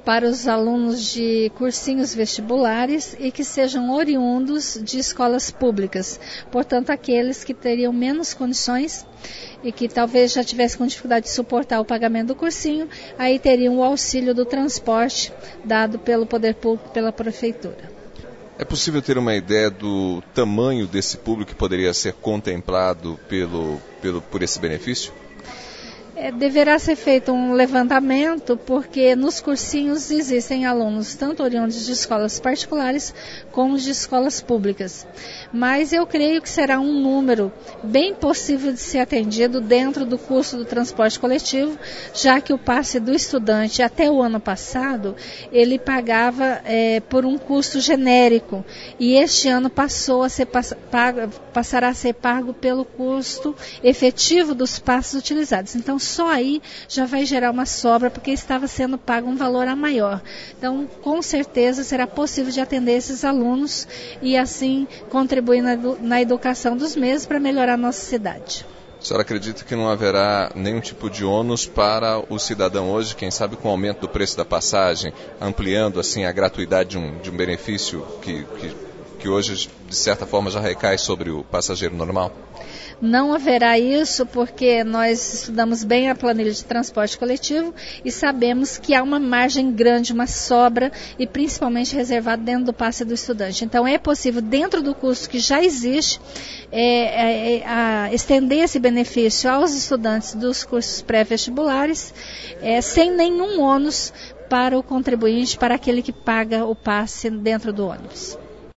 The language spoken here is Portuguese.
para os alunos de cursinhos vestibulares e que sejam oriundos de escolas públicas. Portanto, aqueles que teriam menos condições e que talvez já tivessem com dificuldade de suportar o pagamento do cursinho, aí teriam o auxílio do transporte dado pelo poder público, pela prefeitura. É possível ter uma ideia do tamanho desse público que poderia ser contemplado por esse benefício? Deverá ser feito um levantamento, porque nos cursinhos existem alunos tanto oriundos de escolas particulares como de escolas públicas. Mas eu creio que será um número bem possível de ser atendido dentro do custo do transporte coletivo, já que o passe do estudante até o ano passado, ele pagava por um custo genérico, e este ano passará a ser pago pelo custo efetivo dos passes utilizados. Então, só aí já vai gerar uma sobra, porque estava sendo pago um valor a maior. Então, com certeza, será possível de atender esses alunos e, assim, contribuir na educação dos mesmos para melhorar a nossa cidade. A senhora acredita que não haverá nenhum tipo de ônus para o cidadão hoje, quem sabe com o aumento do preço da passagem, ampliando assim a gratuidade de um benefício que hoje, de certa forma, já recai sobre o passageiro normal? Não haverá isso, porque nós estudamos bem a planilha de transporte coletivo e sabemos que há uma margem grande, uma sobra, e principalmente reservado dentro do passe do estudante. Então é possível, dentro do custo que já existe, estender esse benefício aos estudantes dos cursos pré-vestibulares, sem nenhum ônus para o contribuinte, para aquele que paga o passe dentro do ônibus.